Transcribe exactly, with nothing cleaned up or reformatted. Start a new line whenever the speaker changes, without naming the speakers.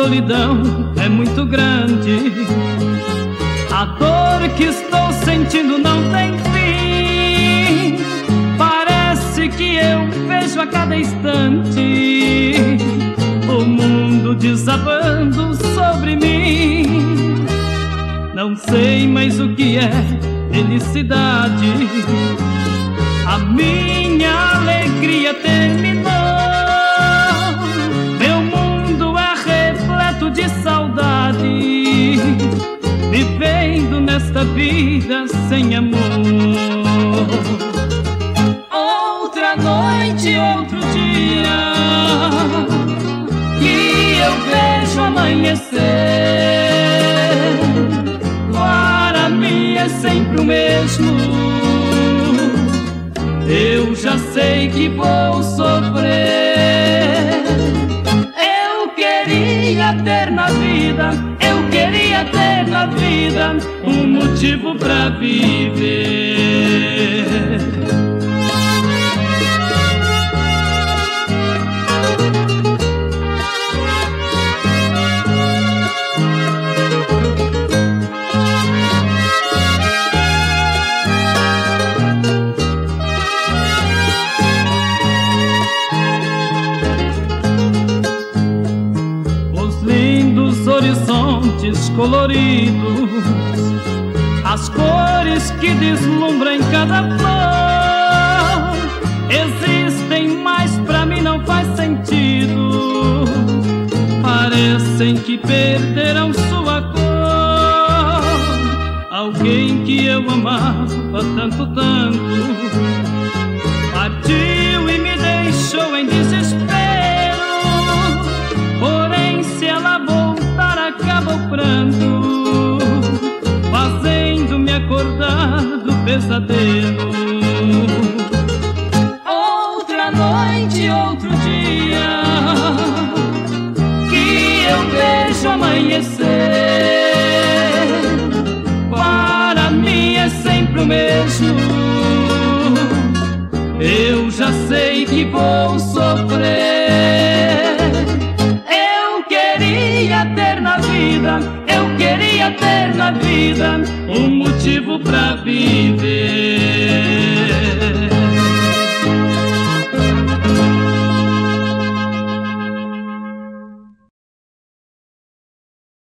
solidão é muito grande. A dor que estou sentindo não tem fim. Parece que eu vejo a cada instante o mundo desabando sobre mim. Não sei mais o que é felicidade. A minha alegria terminou. Meu mundo é repleto de saudade, vivendo nesta vida sem amor. Outra noite, outro dia, que eu vejo amanhecer. Para mim é sempre o mesmo. Eu já sei que vou sofrer. Eu queria ter na vida, eu queria ter na vida um motivo pra viver. Horizontes coloridos, as cores que deslumbram em cada flor, existem, mas pra mim não faz sentido. Parecem que perderam sua cor. Alguém que eu amava tanto, tanto, partiu e me deixou em desespero. Porém, se ela voltar, acaba o pranto, fazendo-me acordar do pesadelo. Outra noite, outro dia, que eu vejo amanhecer. Para mim é sempre o mesmo. Eu já sei que vou sofrer. Ter na vida, eu queria ter na vida um motivo pra viver.